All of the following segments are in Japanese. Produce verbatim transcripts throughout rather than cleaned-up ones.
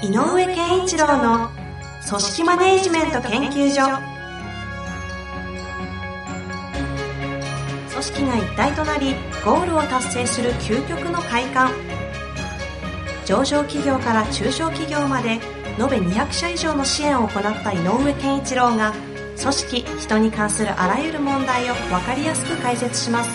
井上健一郎の組織マネージメント研究所。組織が一体となりゴールを達成する究極の快感。上場企業から中小企業まで延べにひゃくしゃ以上の支援を行った井上健一郎が、組織・人に関するあらゆる問題を分かりやすく解説します。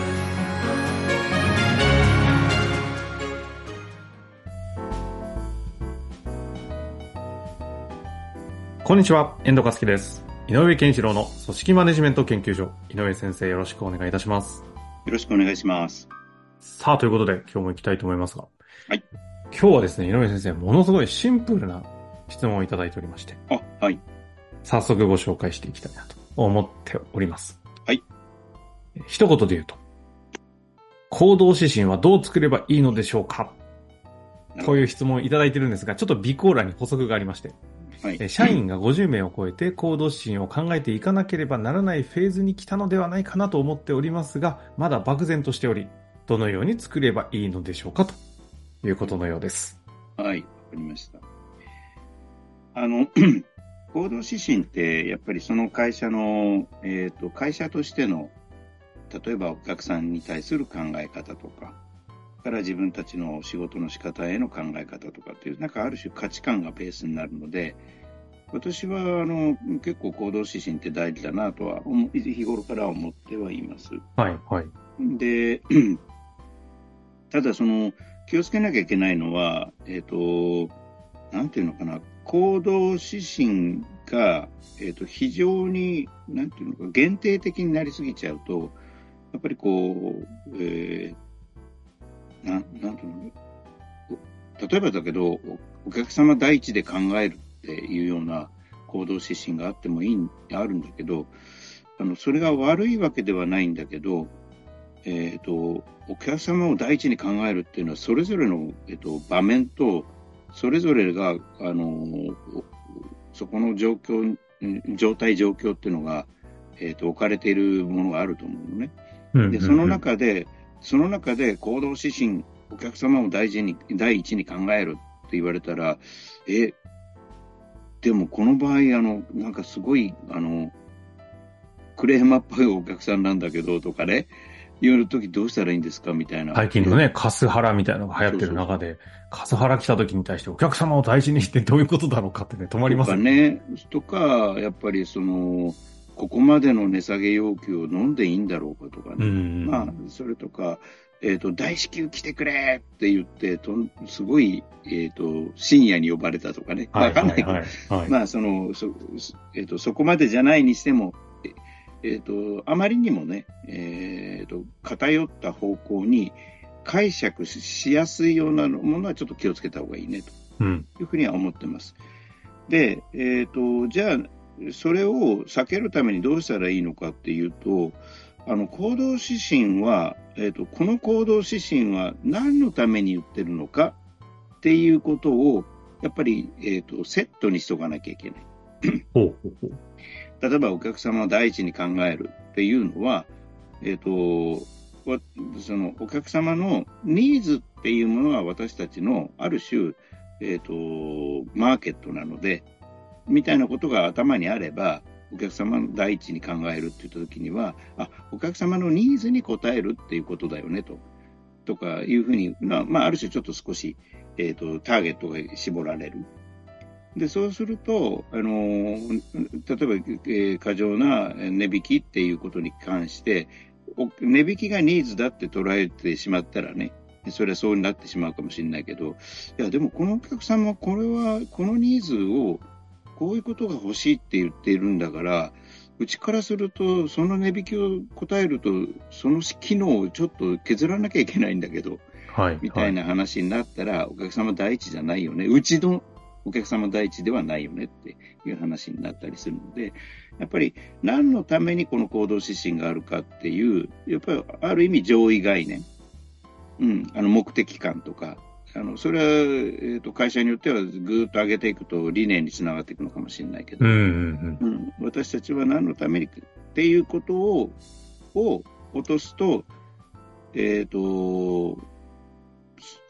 こんにちは、遠藤和樹です。井上健一郎の組織マネジメント研究所。井上先生、よろしくお願いいたします。 よろしくお願いします。 さあ、ということで今日も行きたいと思いますが、 はい。 今日はですね、井上先生、ものすごいシンプルな質問をいただいておりまして、 あ、はい。 早速ご紹介していきたいなと思っております。 はい。 一言で言うと、行動指針はどう作ればいいのでしょうかという質問をいただいているんですが、ちょっと備考欄に補足がありまして、はい、社員がごじゅうめいを超えて行動指針を考えていかなければならないフェーズに来たのではないかなと思っておりますが、まだ漠然としており、どのように作ればいいのでしょうかということのようです。 はい、わかりました。あの行動指針ってやっぱりその会社の、えーと、会社としての、例えばお客さんに対する考え方とか、から自分たちの仕事の仕方への考え方とかっていう、なんかある種価値観がベースになるので、私はあの結構行動指針って大事だなとは日頃から思ってはいます。 はいはい。 で、ただその気をつけなきゃいけないのは、えっと、なんていうのかな、行動指針が、えっと、非常に、なんていうのか、限定的になりすぎちゃうと、やっぱりこう、えー、な, なんていうの、例えばだけど、お客様第一で考えるっていうような行動指針があってもいい、あるんだけど、あの、それが悪いわけではないんだけど、えっと、お客様を第一に考えるっていうのは、それぞれの、えっと、場面と、それぞれが、あの、そこの状況、状態状況っていうのが、えっと、置かれているものがあると思うのね。うんうんうん、で、その中で、その中で行動指針、お客様を大事に、第一に考えるって言われたら、え、でもこの場合、あの、なんかすごい、あの、クレーマーっぽいお客さんなんだけど、とかね、言うときどうしたらいいんですかみたいな。 最近のね、カスハラみたいなのが流行ってる中で、そうそう、カスハラ来たときに対してお客様を大事にしてどういうことだろうかってね、止まりますよね。 とかね、とか、やっぱりその、ここまでの値下げ要求を飲んでいいんだろうかとかね。うん、まあ、それとか、えっと、大至急来てくれって言って、とすごい、えっと、深夜に呼ばれたとかね。わかんないけど、はいはいはい、まあ、その、そ、えっと、そこまでじゃないにしても、えっと、あまりにもね、えっと、偏った方向に解釈しやすいようなものはちょっと気をつけた方がいいね、というふうには思ってます。うん、で、えっと、じゃあ、それを避けるためにどうしたらいいのかっていうと、あの、行動指針は、えっと、この行動指針は何のために言ってるのかっていうことを、やっぱり、えっと、セットにしとかなきゃいけない。ほうほうほう。例えばお客様を第一に考えるっていうのは、えっと、そのお客様のニーズっていうものが私たちのある種、えっと、マーケットなので、みたいなことが頭にあれば、お客様の第一に考えるって言ったときには、あ、お客様のニーズに応えるっていうことだよねと、とかいうふうに、まあ、ある種ちょっと少し、えっと、ターゲットが絞られる。で、そうすると、あの、例えば、えー、過剰な値引きっていうことに関して、値引きがニーズだって捉えてしまったらね、それはそうになってしまうかもしれないけど、いや、でもこのお客様はこれは、このニーズを、こういうことが欲しいって言っているんだから、うちからすると、その値引きを答えると、その機能をちょっと削らなきゃいけないんだけど、はい、みたいな話になったら、お客様第一じゃないよね。うちのお客様第一ではないよねっていう話になったりするので、やっぱり何のためにこの行動指針があるかっていう、やっぱりある意味上位概念、うん、あの目的感とか、あのそれは、えーと、会社によってはぐーっと上げていくと理念につながっていくのかもしれないけど、うんうんうんうん、私たちは何のためにっていうことを、を落とすと、えーと、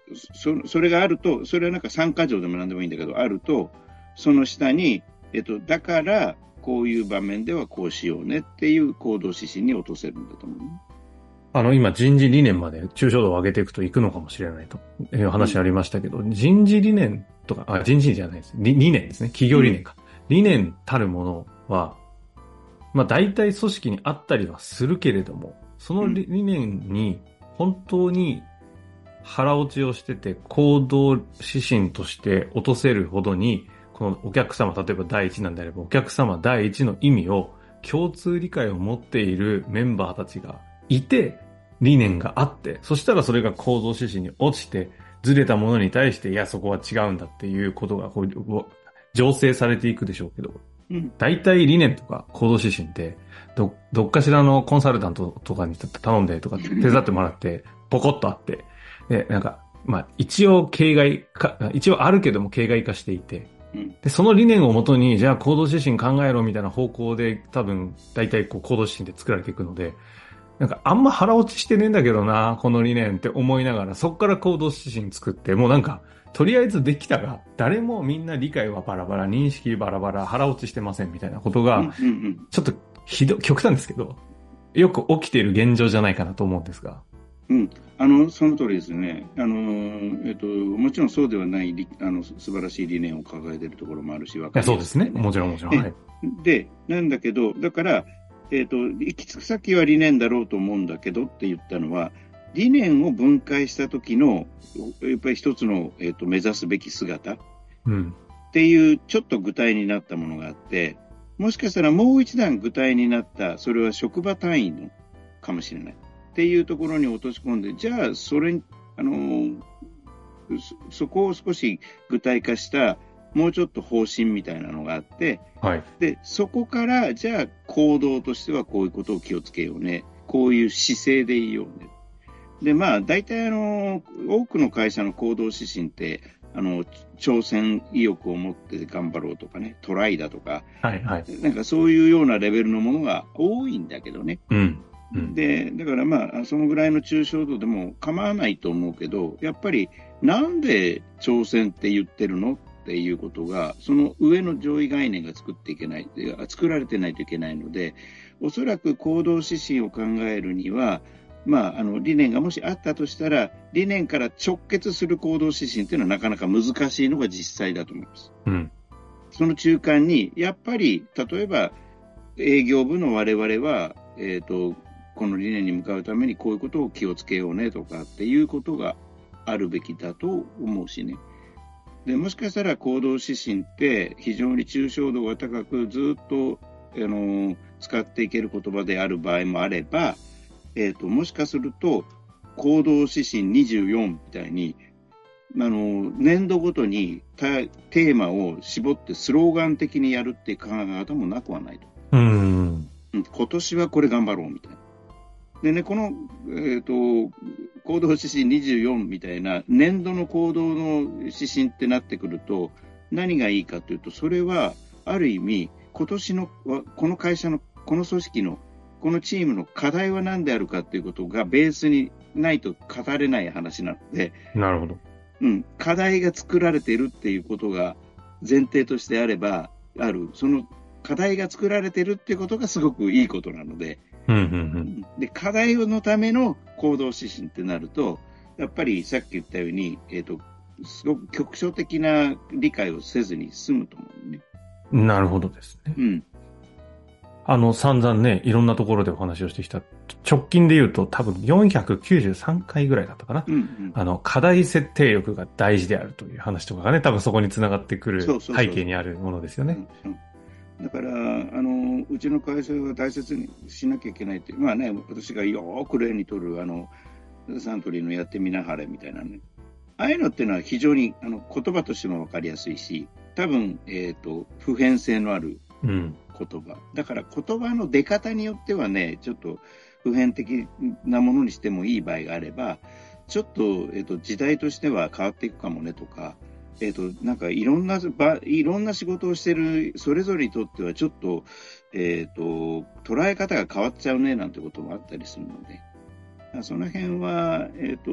そ、それがあると、それはなんかさんか条でも何でもいいんだけど、あると、その下に、えっと、だから、こういう場面ではこうしようねっていう行動指針に落とせるんだと思う、ね。 あの、今、人事理念まで抽象度を上げていくといくのかもしれないという話ありましたけど、うん、人事理念とか、あ、人事じゃないです。理, 理念ですね。企業理念か。うん、理念たるものは、まあ、大体組織にあったりはするけれども、その理念に本当に腹落ちをしてて行動指針として落とせるほどに、このお客様、例えば第一なんであれば、お客様第一の意味を共通理解を持っているメンバーたちがいて、理念があって、そしたらそれが行動指針に落ちて、ずれたものに対して、いや、そこは違うんだっていうことがこう醸成されていくでしょうけど、うん、大体理念とか行動指針って、ど、どっかしらのコンサルタントとかに頼んでとか手伝ってもらって、ポコッとあって、で、なんか、まあ、一応形骸化、一応あるけども形骸化していて、で、その理念をもとに、じゃあ行動指針考えろみたいな方向で多分、大体こう行動指針で作られていくので、なんかあんま腹落ちしてねえんだけどな、この理念って思いながら、そっから行動指針作って、もうなんか、とりあえずできたが、誰もみんな理解はバラバラ、認識バラバラ、腹落ちしてませんみたいなことが、ちょっとひど、極端ですけど、よく起きている現状じゃないかなと思うんですが。 うん、あの、その通りですね。あの、えっと、もちろんそうではない、あの、素晴らしい理念を抱えているところもあるし、わかりやすい、ね。 そうですね。もちろんもちろん。はい。 で、なんだけど、だから、えっと、行き着く先は理念だろうと思うんだけどって言ったのは、理念を分解した時の、やっぱり一つの、えっと、目指すべき姿、うん、っていう、ちょっと具体になったものがあって、もしかしたらもう一段具体になった、それは職場単位のかもしれない。っていうところに落とし込んで、じゃあ、それ、あの、そ、そこを少し具体化した、もうちょっと方針みたいなのがあって、はい。で、そこから、じゃあ、行動としてはこういうことを気をつけようね。こういう姿勢でいようね。で、まあ、大体あの、多くの会社の行動指針って、あの、挑戦意欲を持って頑張ろうとかね、トライだとか、はいはい。なんかそういうようなレベルのものが多いんだけどね。うん。うん、で、だからまあ、そのぐらいの抽象度でも構わないと思うけど、やっぱりなんで挑戦って言ってるのっていうことが、その上の上位概念が作っていけない、作られてないといけないので、おそらく行動指針を考えるには、まあ、あの、理念がもしあったとしたら、理念から直結する行動指針っていうのはなかなか難しいのが実際だと思います。うん。その中間に、やっぱり、例えば、営業部の我々は、えっと、この理念に向かうためにこういうことを気をつけようねとかっていうことがあるべきだと思うしね。で、もしかしたら行動指針って非常に抽象度が高くずっと、あの、使っていける言葉である場合もあれば、えっと、もしかすると行動指針にじゅうよんみたいに、あの、年度ごとにテーマを絞ってスローガン的にやるっていう考え方もなくはないと。うん。今年はこれ頑張ろうみたいな。でね、この、えっと、行動指針にじゅうよんみたいな年度の行動の指針ってなってくると、何がいいかというと、それはある意味、今年の、この会社の、この組織の、このチームの課題は何であるかということがベースにないと語れない話なので、 なるほど。 うん、課題が作られているっていうことが前提としてあれば、ある、その課題が作られているっていうことがすごくいいことなので、うんうんうん、で課題のための行動指針ってなると、やっぱりさっき言ったように、えーと、すごく局所的な理解をせずに済むと思うね。 なるほどですね。うん。あの、散々ね、いろんなところでお話をしてきた、直近で言うと多分よんひゃくきゅうじゅうさんかいぐらいだったかな。うんうん、あの、課題設定力が大事であるという話とかがね、多分そこにつながってくる背景にあるものですよね。 だから、あの、うちの会社は大切にしなきゃいけないって、まあね、私がよーく例にとる、あの、サントリーのやってみなはれみたいなね。ああいうのっていうのは非常にあの言葉としてもわかりやすいし、多分、えっと、普遍性のある言葉、うん。だから言葉の出方によってはね、ちょっと普遍的なものにしてもいい場合があれば、ちょっと、えっと、時代としては変わっていくかもねとか、えっと、なんかいろんな場、いろんな仕事をしてるそれぞれにとってはちょっと、えっと、捉え方が変わっちゃうねなんてこともあったりするので、その辺は、えっと、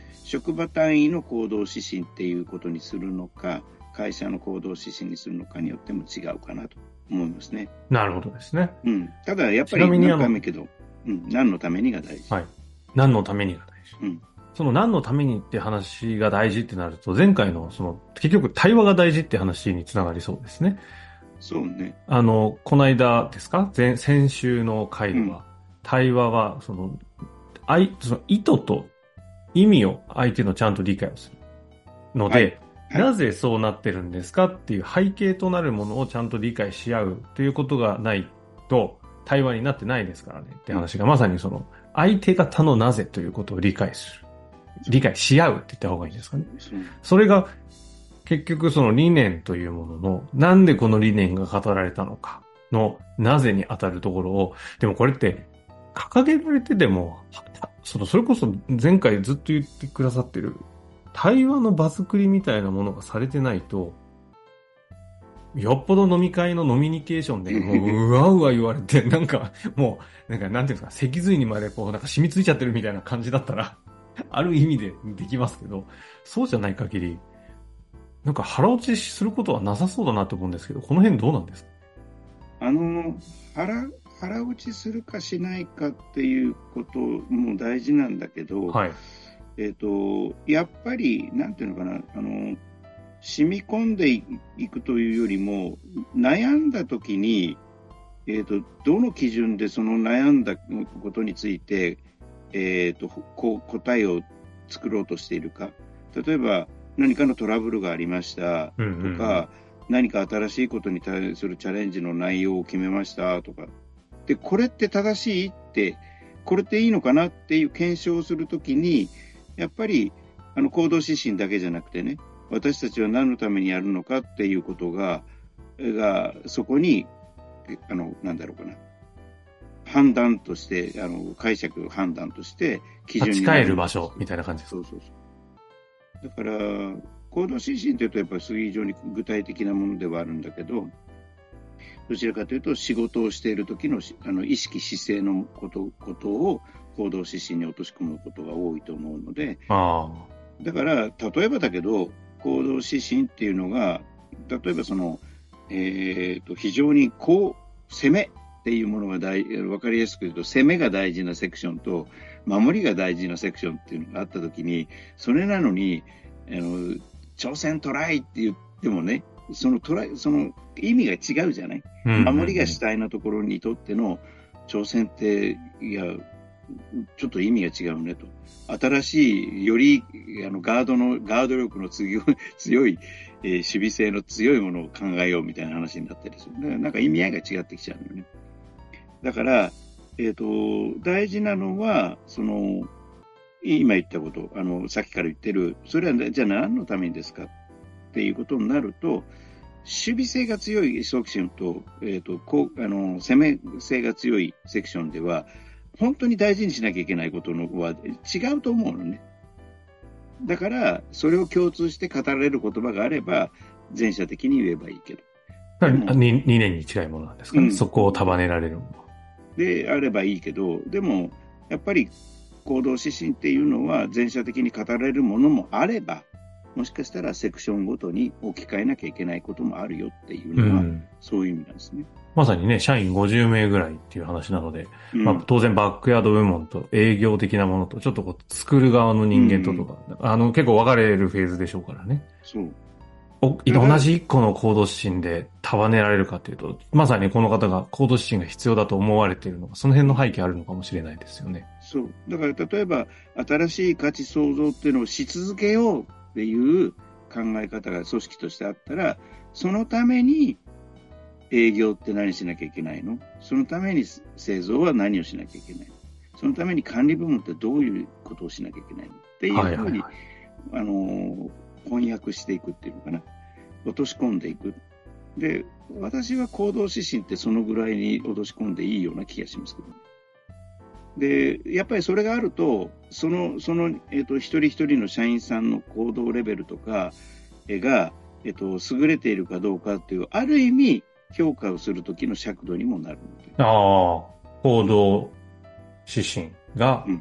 職場単位の行動指針っていうことにするのか、会社の行動指針にするのかによっても違うかなと思いますね。 なるほどですね。 うん。ただやっぱり何回もけど、うん、何のためにが大事。 はい。何のためにが大事。うん。その何のためにって話が大事ってなると、前回のその結局対話が大事って話につながりそうですね。 そうね。 あの、この間ですか？前、先週の回では、うん、対話は、その、あい、その意図と意味を相手のちゃんと理解をするので、はいはい、なぜそうなってるんですかっていう背景となるものをちゃんと理解し合うということがないと対話になってないですからねって話が、まさにその相手方のなぜということを理解する。理解し合うって言った方がいいんですかね。それが結局その理念というものの、なんでこの理念が語られたのかのなぜに当たるところを、でもこれって掲げられてでも、そのそれこそ前回ずっと言ってくださってる対話の場作りみたいなものがされてないと、よっぽど飲み会の飲みニケーションでもううわうわ言われて、なんかもう、なんかなんていうんですか、脊髄にまでこうなんか染みついちゃってるみたいな感じだったら、ある意味でできますけど、そうじゃない限り、なんか腹落ちすることはなさそうだなと思うんですけど、この辺どうなんですか？ あの、腹、腹落ちするかしないかっていうことも大事なんだけど、はい。えっと、やっぱり、なんていうのかな、あの、染み込んでいくというよりも、悩んだ時に、えっと、どの基準でその悩んだことについて、えっと、こう、答えを作ろうとしているか。例えば、何かのトラブルがありましたとか、うんうんうん、何か新しいことに対するチャレンジの内容を決めましたとか。で、これって正しいって、これっていいのかなっていう検証をするときに、やっぱり、あの、行動指針だけじゃなくてね、私たちは何のためにやるのかっていうことが、が、そこに、あの、なんだろうかな。判断として、あの、解釈判断として、基準になる。 立ち返る場所みたいな感じです。 そうそうそう。だから、行動指針というとやっぱり非常に具体的なものではあるんだけど、どちらかというと仕事をしている時の、あの意識姿勢のこと、ことを行動指針に落とし込むことが多いと思うので、あだから例えばだけど行動指針っていうのが例えばその、えー、と非常にこう攻めっていうものが大分かりやすく言うと攻めが大事なセクションと守りが大事なセクションっていうのがあったときに、それなのにあの挑戦トライって言ってもね、そのトライその意味が違うじゃない、うんうんうん、守りが主体なところにとっての挑戦っていやちょっと意味が違うねと。新しいよりあのガードのガード力の強い、強い、えー、守備性の強いものを考えようみたいな話になったりする。だからなんか意味合いが違ってきちゃうのよね。だから、えっと、大事なのは、その、今言ったこと、あの、さっきから言ってる、それはじゃあ何のためにですかっていうことになると、守備性が強いセクションと、えっと、こう、あの、攻め性が強いセクションでは、本当に大事にしなきゃいけないことのは違うと思うのね。だから、それを共通して語られる言葉があれば、前者的に言えばいいけど。 にねんに近いものなんですかね、うん、そこを束ねられるもの。 であればいいけど、でも、やっぱり行動指針っていうのは前者的に語られるものもあれば、もしかしたらセクションごとに置き換えなきゃいけないこともあるよっていうのは、うん、そういう意味なんですね。 まさにね、社員ごじゅうめいぐらいっていう話なので、うんまあ、当然バックヤード部門と営業的なものと、ちょっとこう作る側の人間ととか、うん、あの結構分かれるフェーズでしょうからね。そう。お同じ一個の行動指針で束ねられるかというと、まさにこの方が行動指針が必要だと思われているのが、その辺の背景あるのかもしれないですよね。 そう。だから例えば、新しい価値創造っていうのをし続けようっていう考え方が組織としてあったら、そのために営業って何しなきゃいけないの？そのために製造は何をしなきゃいけないの？そのために管理部門ってどういうことをしなきゃいけないの？っていうふうに、はいはいはい、あの、翻訳していくっていうのかな。落とし込んでいく。で、私は行動指針ってそのぐらいに落とし込んでいいような気がしますけどね。で、やっぱりそれがあると、その、その、えっと、一人一人の社員さんの行動レベルとかが、えっと、優れているかどうかっていう、ある意味、評価をするときの尺度にもなるので。 ああ、行動指針が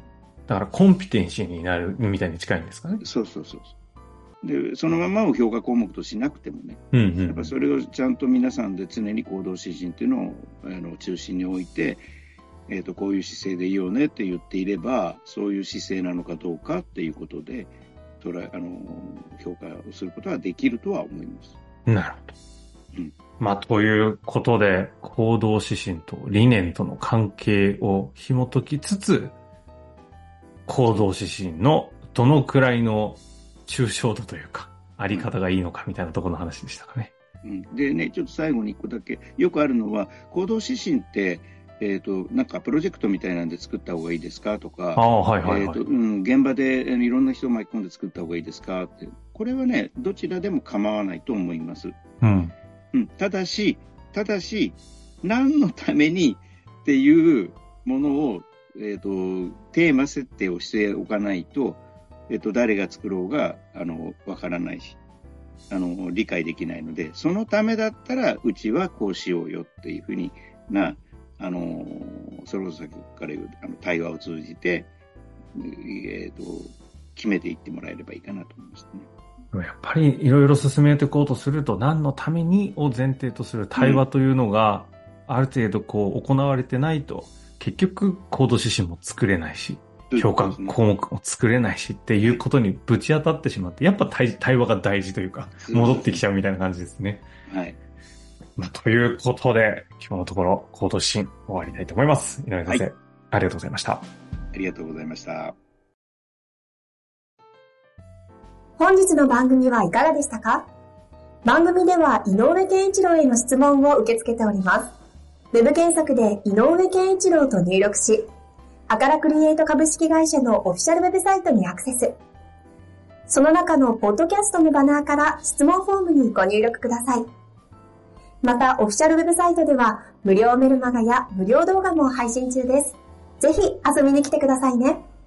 だからコンピテンシーになるみたいに近いんですかね。 そうそうそう。で、そのままを評価項目としなくてもね、 うんうん、 やっぱそれをちゃんと皆さんで常に行動指針っていうのをあの中心に置いて、えーと、こういう姿勢でいいよねって言っていれば、そういう姿勢なのかどうかっていうことで、捉えあの評価をすることはできるとは思います。 なるほど。うん、まあ、ということで、行動指針と理念との関係を紐解きつつ、行動指針のどのくらいの抽象度というか、あり方がいいのかみたいなところの話でしたかね。 うん、でね、ちょっと最後に一個だけ、よくあるのは、行動指針って、えっと、なんかプロジェクトみたいなんで作った方がいいですかとか、 ああ、はいはいはい。 えっと、うん、現場でいろんな人を巻き込んで作った方がいいですかって、これはね、どちらでも構わないと思います。 うん。 うん、ただし、ただし、何のためにっていうものを、えっと、テーマ設定をしておかないと、えっと、誰が作ろうが、あの、わからないし、あの、理解できないので、そのためだったら、うちはこうしようよっていうふうにな、あの、それこそ先から言う、あの、対話を通じて、えっと、決めていってもらえればいいかなと思いますね。 やっぱりいろいろ進めていこうとすると、何のためにを前提とする対話というのが、ある程度こう行われてないと、結局行動指針も作れないし、評価項目も作れないしっていうことにぶち当たってしまって、やっぱ 対, 対話が大事というか、戻ってきちゃうみたいな感じですね。 はい。 まあ、ということで、今日のところ行動指針終わりたいと思います。井上先生、はい、ありがとうございました。 ありがとうございました。 本日の番組はいかがでしたか？番組では井上健一郎への質問を受け付けております。ウェブ検索で井上健一郎と入力し、アカラクリエイト株式会社のオフィシャルウェブサイトにアクセス。その中のポッドキャストのバナーから質問フォームにご入力ください。また、オフィシャルウェブサイトでは無料メルマガや無料動画も配信中です。ぜひ遊びに来てくださいね。